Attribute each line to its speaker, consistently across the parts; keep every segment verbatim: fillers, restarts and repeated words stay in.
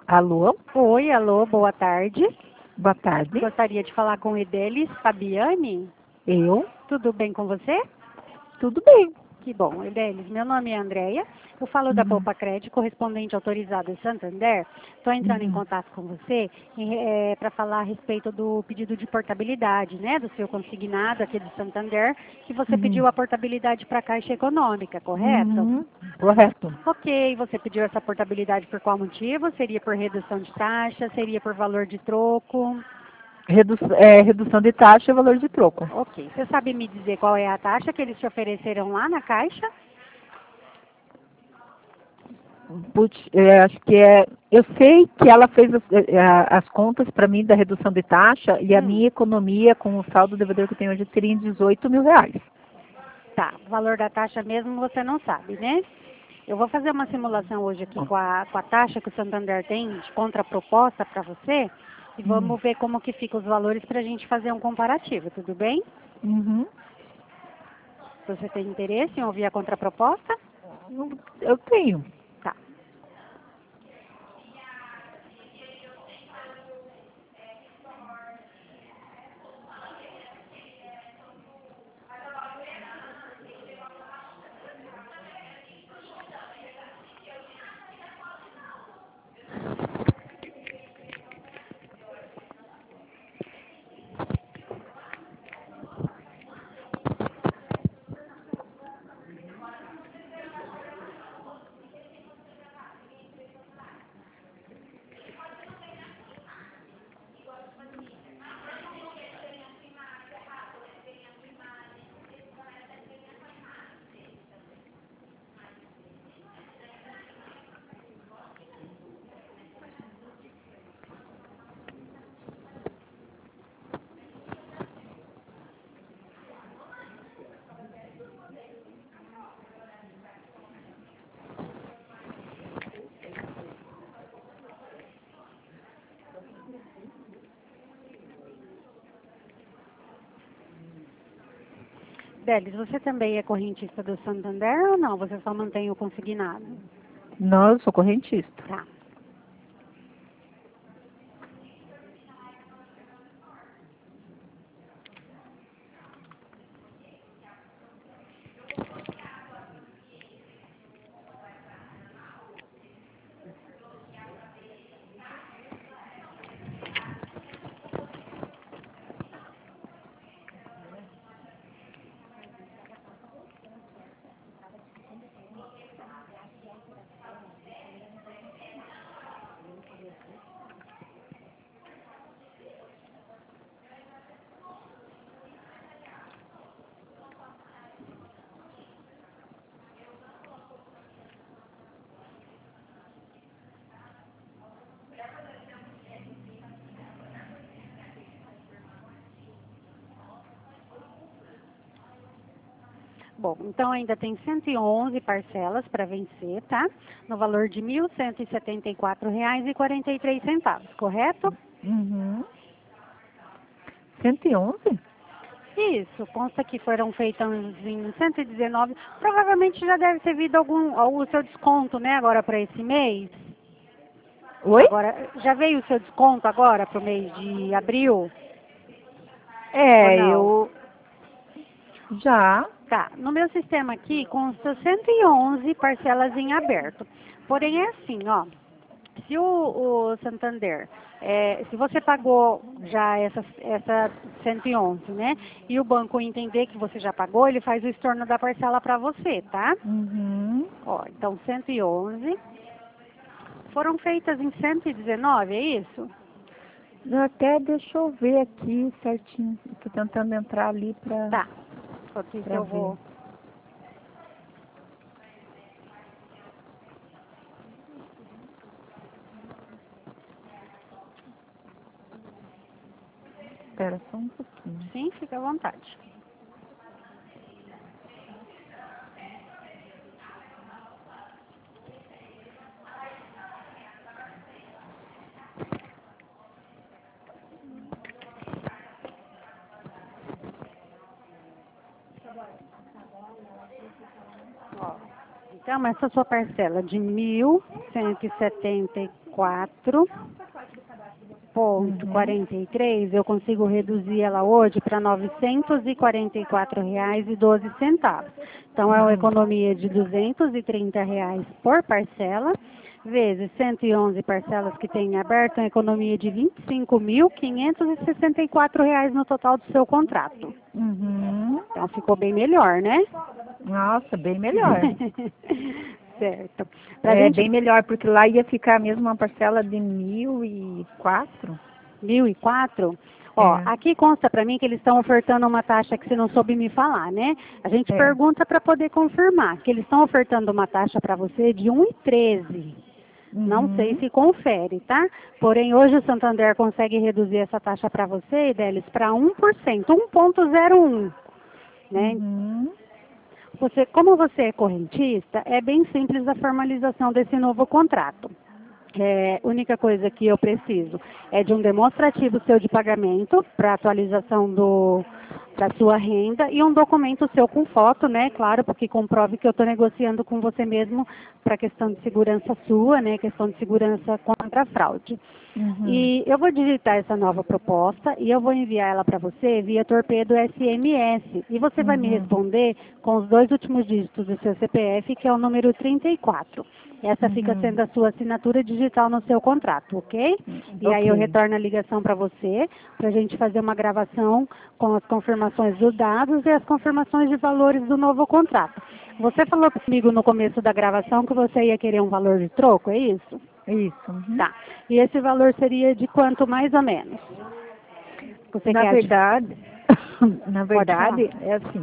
Speaker 1: Alô?
Speaker 2: Oi, alô, boa tarde.
Speaker 1: Boa tarde.
Speaker 2: Gostaria de falar com Edelis Fabiane.
Speaker 1: Eu?
Speaker 2: Tudo bem com você?
Speaker 1: Tudo bem.
Speaker 2: Que bom, Edelis. Meu nome é Andréia. Eu falo da
Speaker 1: Uhum.
Speaker 2: Poupa Crédito, correspondente autorizado em Santander. Estou entrando em
Speaker 1: Uhum.
Speaker 2: contato com você para falar a respeito do pedido de portabilidade, né, do seu consignado aqui de Santander, que você
Speaker 1: Uhum.
Speaker 2: pediu a portabilidade para a Caixa Econômica, correto?
Speaker 1: Uhum. Correto.
Speaker 2: Ok, você pediu essa portabilidade por qual motivo? Seria por redução de taxa? Seria por valor de troco?
Speaker 1: Redu é, redução de taxa e valor de troco.
Speaker 2: Ok, você sabe me dizer qual é a taxa que eles te ofereceram lá na Caixa?
Speaker 1: Putz, é, acho que é. Eu sei que ela fez as, é, as contas para mim da redução de taxa e a
Speaker 2: Hum.
Speaker 1: minha economia com o saldo devedor que eu tenho hoje seria em dezoito mil reais.
Speaker 2: Tá, o valor da taxa mesmo você não sabe, né? Eu vou fazer uma simulação hoje aqui com a, com a taxa que o Santander tem de contraproposta para você e
Speaker 1: Hum.
Speaker 2: vamos ver como que ficam os valores para a gente fazer um comparativo, tudo bem?
Speaker 1: Uhum.
Speaker 2: Você tem interesse em ouvir a contraproposta?
Speaker 1: Eu tenho.
Speaker 2: Tá. Delis, você também é correntista do Santander ou não? Você só mantém o consignado?
Speaker 1: Não, eu sou correntista.
Speaker 2: Tá. Bom, então ainda tem cento e onze parcelas para vencer, tá? No valor de mil cento e setenta e quatro reais e quarenta e três centavos, correto?
Speaker 1: Uhum. cento e onze?
Speaker 2: Isso, consta que foram feitas em cento e dezenove. Provavelmente já deve ter vindo algum o seu desconto, né, agora para esse mês.
Speaker 1: Oi?
Speaker 2: Agora, já veio o seu desconto agora para o mês de abril? Ou
Speaker 1: É,
Speaker 2: não?
Speaker 1: eu já.
Speaker 2: Tá, no meu sistema aqui consta cento e onze parcelas em aberto. Porém é assim, ó, se o, o Santander, é, se você pagou já essa, essa cento e onze, né, e o banco entender que você já pagou, ele faz o estorno da parcela para você, tá?
Speaker 1: Uhum.
Speaker 2: Ó, então cento e onze foram feitas em cento e dezenove, é isso?
Speaker 1: Até deixa eu ver aqui certinho. Estou tentando entrar ali para
Speaker 2: Tá, porque se
Speaker 1: para
Speaker 2: eu
Speaker 1: ver.
Speaker 2: vou...
Speaker 1: Espera só um pouquinho.
Speaker 2: Sim, fica à vontade. Ó, então, essa sua parcela de mil cento e setenta e quatro ponto quarenta e três, eu consigo reduzir ela hoje para novecentos e quarenta e quatro reais e doze centavos. Então, é uma economia de duzentos e trinta reais por parcela, vezes cento e onze parcelas que tem em aberto, é uma economia de vinte e cinco mil, quinhentos e sessenta e quatro reais no total do seu contrato.
Speaker 1: Uhum.
Speaker 2: Então, ficou bem melhor, né?
Speaker 1: Nossa, bem melhor.
Speaker 2: Certo. Pra
Speaker 1: É
Speaker 2: gente...
Speaker 1: bem melhor, porque lá ia ficar mesmo uma parcela de mil e quatro.
Speaker 2: Mil e quatro? Ó,
Speaker 1: É.
Speaker 2: aqui consta para mim que eles estão ofertando uma taxa que você não soube me falar, né? A gente
Speaker 1: É.
Speaker 2: pergunta para poder confirmar, que eles estão ofertando uma taxa para você de um e treze. Não
Speaker 1: Uhum.
Speaker 2: sei se confere, tá? Porém, hoje o Santander consegue reduzir essa taxa para você, Idélis, para um por cento, um ponto zero um, né?
Speaker 1: Uhum.
Speaker 2: Você, como você é correntista, é bem simples a formalização desse novo contrato. É, única coisa que eu preciso é de um demonstrativo seu de pagamento para atualização do, da sua renda e um documento seu com foto, né? Claro, porque comprove que eu estou negociando com você mesmo para questão de segurança sua, né? Questão de segurança contra a fraude.
Speaker 1: Uhum.
Speaker 2: E eu vou digitar essa nova proposta e eu vou enviar ela para você via torpedo S M S. E você vai me
Speaker 1: Uhum.
Speaker 2: responder com os dois últimos dígitos do seu C P F, que é o número trinta e quatro. Essa
Speaker 1: Uhum.
Speaker 2: fica sendo a sua assinatura digital no seu contrato, ok? E aí eu
Speaker 1: Ok.
Speaker 2: retorno a ligação para você, para a gente fazer uma gravação com as confirmações dos dados e as confirmações de valores do novo contrato. Você falou comigo no começo da gravação que você ia querer um valor de troco, é isso?
Speaker 1: Isso. Uhum.
Speaker 2: Tá. E esse valor seria de quanto mais ou menos? Você
Speaker 1: Na
Speaker 2: quer
Speaker 1: verdade, na
Speaker 2: Pode falar.
Speaker 1: verdade, é assim.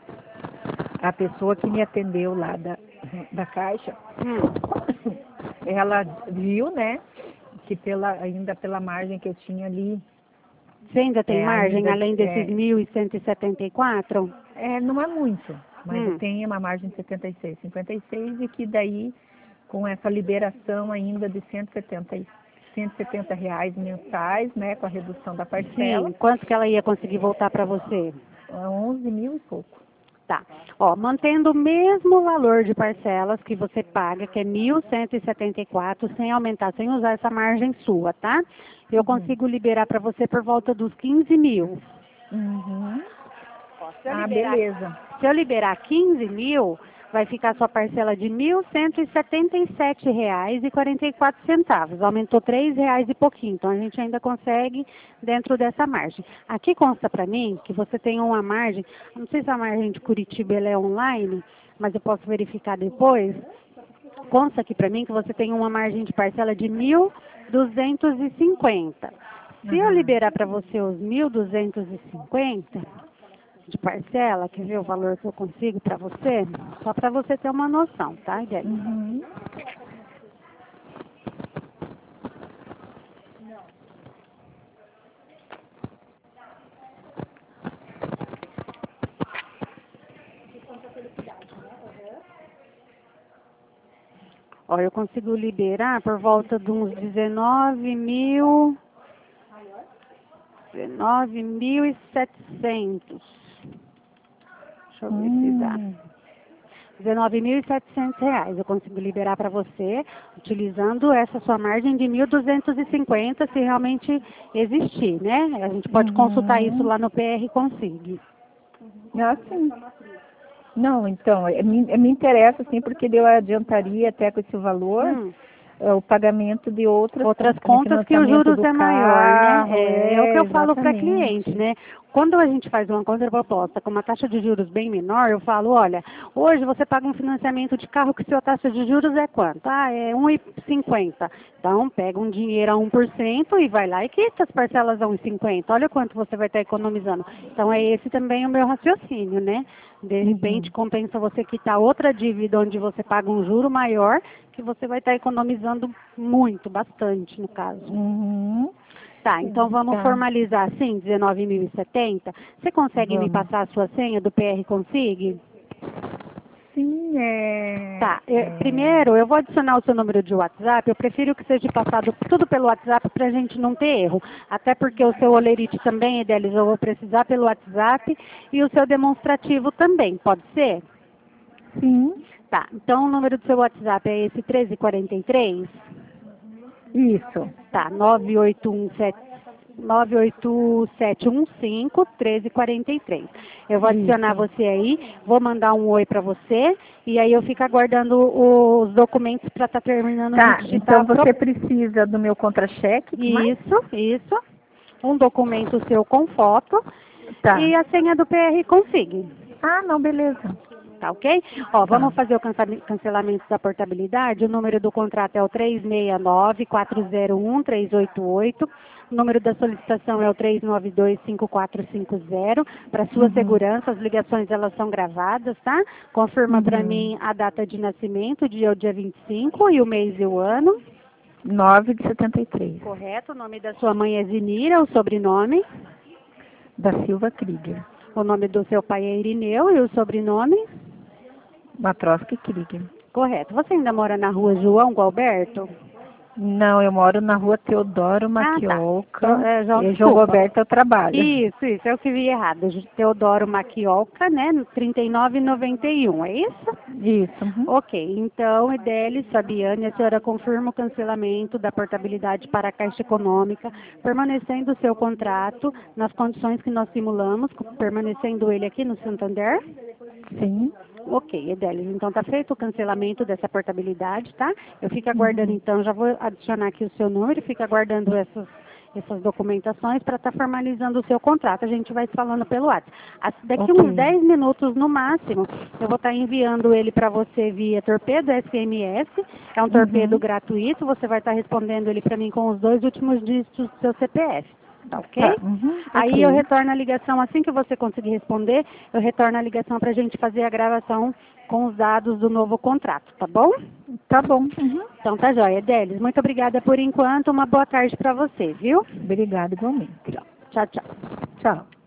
Speaker 1: A pessoa que me atendeu lá da, da caixa,
Speaker 2: Hum.
Speaker 1: ela viu, né, que pela, ainda pela margem que eu tinha ali,
Speaker 2: Você ainda tem
Speaker 1: é,
Speaker 2: margem
Speaker 1: ainda,
Speaker 2: além desses
Speaker 1: é,
Speaker 2: mil cento e setenta e quatro?
Speaker 1: é, não é muito, mas eu
Speaker 2: Hum.
Speaker 1: tenho uma margem de setenta e seis, cinquenta e seis, e que daí, com essa liberação ainda de cento e setenta, e- cento e setenta reais mensais, né, com a redução da parcela,
Speaker 2: Sim. Quanto que ela ia conseguir voltar para você?
Speaker 1: é onze mil e pouco.
Speaker 2: Tá. Ó, mantendo o mesmo valor de parcelas que você paga, que é mil cento e setenta e quatro, sem aumentar, sem usar essa margem sua, tá? Eu
Speaker 1: Uhum.
Speaker 2: consigo liberar para você por volta dos quinze mil.
Speaker 1: Uhum.
Speaker 2: Se eu
Speaker 1: Ah,
Speaker 2: liberar,
Speaker 1: beleza.
Speaker 2: se eu liberar quinze mil, vai ficar sua parcela de mil cento e setenta e sete reais e quarenta e quatro centavos. Aumentou três reais e pouquinho, então a gente ainda consegue dentro dessa margem. Aqui consta para mim que você tem uma margem, não sei se a margem de Curitiba ela é online, mas eu posso verificar depois. Consta aqui para mim que você tem uma margem de parcela de mil duzentos e cinquenta. Se eu
Speaker 1: Uhum.
Speaker 2: liberar para você os mil duzentos e cinquenta de parcela, quer ver o valor que eu consigo para você? Só para você ter uma noção, tá, Idélia?
Speaker 1: Uhum.
Speaker 2: Olha, eu consigo liberar por volta de uns dezenove mil, dezenove mil e setecentos. Deixa eu ver se dá.
Speaker 1: Hum.
Speaker 2: dezenove mil e setecentos reais eu consigo liberar para você, utilizando essa sua margem de mil duzentos e cinquenta, se realmente existir, né? A gente pode consultar isso
Speaker 1: Uhum.
Speaker 2: lá no P R Consig.
Speaker 1: Ah, sim. Não, então, é, me, é, me interessa, sim, porque eu adiantaria até com esse valor
Speaker 2: Hum.
Speaker 1: é, o pagamento de outras
Speaker 2: Outras
Speaker 1: contas, né?
Speaker 2: contas que os
Speaker 1: Financiamento
Speaker 2: juros
Speaker 1: do
Speaker 2: é maior, né?
Speaker 1: carro,
Speaker 2: É, é o que
Speaker 1: é,
Speaker 2: eu falo para cliente,
Speaker 1: exatamente.
Speaker 2: né? Quando a gente faz uma contraproposta com uma taxa de juros bem menor, eu falo, olha, hoje você paga um financiamento de carro que sua taxa de juros é quanto? Ah, é um e cinquenta. Então, pega um dinheiro a um por cento e vai lá e quita as parcelas a um e cinquenta. Olha quanto você vai estar economizando. Então, é esse também o meu raciocínio, né? De repente,
Speaker 1: Uhum.
Speaker 2: compensa você quitar outra dívida onde você paga um juro maior, que você vai estar economizando muito, bastante, no caso.
Speaker 1: Uhum.
Speaker 2: Tá, então vamos
Speaker 1: Tá,
Speaker 2: formalizar assim, dezenove mil e setenta. Você consegue me
Speaker 1: vamos.
Speaker 2: passar a sua senha do P R Consig?
Speaker 1: Sim, é,
Speaker 2: Tá, eu-
Speaker 1: é...
Speaker 2: primeiro eu vou adicionar o seu número de WhatsApp, eu prefiro que seja passado tudo pelo WhatsApp para a gente não ter erro. Até porque o seu olerite também, Idelis, eu vou precisar pelo WhatsApp e o seu demonstrativo também, pode ser?
Speaker 1: Sim.
Speaker 2: Tá, então o número do seu WhatsApp é esse treze quarenta e três?
Speaker 1: Isso.
Speaker 2: Tá, nove oito um sete nove oito sete um cinco, um três quatro três. Eu vou adicionar
Speaker 1: Isso.
Speaker 2: você aí, vou mandar um oi para você e aí eu fico aguardando os documentos para estar terminando
Speaker 1: Tá,
Speaker 2: de digitar.
Speaker 1: então você precisa do meu contra-cheque, que mais?
Speaker 2: Isso, isso. Um documento seu com foto
Speaker 1: Tá.
Speaker 2: e a senha do P R Config.
Speaker 1: Ah, não, beleza.
Speaker 2: Tá ok? Ó, vamos
Speaker 1: Tá.
Speaker 2: fazer o cansa- cancelamento da portabilidade. O número do contrato é o três seis nove, quatro zero um, três oito oito. O número da solicitação é o três nove dois, cinco quatro cinco zero. Para sua
Speaker 1: Uhum.
Speaker 2: segurança, as ligações elas são gravadas, tá? Confirma para
Speaker 1: Uhum.
Speaker 2: mim a data de nascimento, o dia é o dia vinte e cinco e o mês e o ano.
Speaker 1: nove de setenta e três.
Speaker 2: Correto? O nome da sua mãe é Zinira, o sobrenome.
Speaker 1: Da Silva Krieger.
Speaker 2: O nome do seu pai é Irineu e o sobrenome?
Speaker 1: Matroska Krieger.
Speaker 2: Correto. Você ainda mora na rua João Gualberto?
Speaker 1: Não, eu moro na rua Teodoro
Speaker 2: Ah, tá.
Speaker 1: Maquioca.
Speaker 2: Então, é, João,
Speaker 1: e João
Speaker 2: desculpa.
Speaker 1: Roberto eu trabalho.
Speaker 2: Isso, isso, eu que vi errado. Teodoro Maquioca, né? trinta e nove e noventa e um, é isso?
Speaker 1: Isso. Uhum.
Speaker 2: Ok, então, Edeli, Fabiane, a senhora confirma o cancelamento da portabilidade para a Caixa Econômica, permanecendo o seu contrato nas condições que nós simulamos, permanecendo ele aqui no Santander?
Speaker 1: Sim.
Speaker 2: Ok, Edélis, então está feito o cancelamento dessa portabilidade, tá? Eu fico aguardando, então, já vou adicionar aqui o seu número, fico aguardando essas, essas documentações para estar tá formalizando o seu contrato. A gente vai se falando pelo WhatsApp. Daqui
Speaker 1: Ok.
Speaker 2: uns dez minutos no máximo, eu vou estar tá enviando ele para você via torpedo S M S. É um torpedo
Speaker 1: Uhum.
Speaker 2: gratuito, você vai estar tá respondendo ele para mim com os dois últimos dígitos do seu C P F. Tá ok?
Speaker 1: Tá. Uhum.
Speaker 2: Aí
Speaker 1: Ok.
Speaker 2: eu retorno a ligação, assim que você conseguir responder, eu retorno a ligação para a gente fazer a gravação com os dados do novo contrato, tá bom?
Speaker 1: Tá bom. Uhum.
Speaker 2: Então tá joia, Délis. Muito obrigada por enquanto, uma boa tarde para você, viu?
Speaker 1: Obrigada igualmente.
Speaker 2: Tchau, tchau.
Speaker 1: Tchau.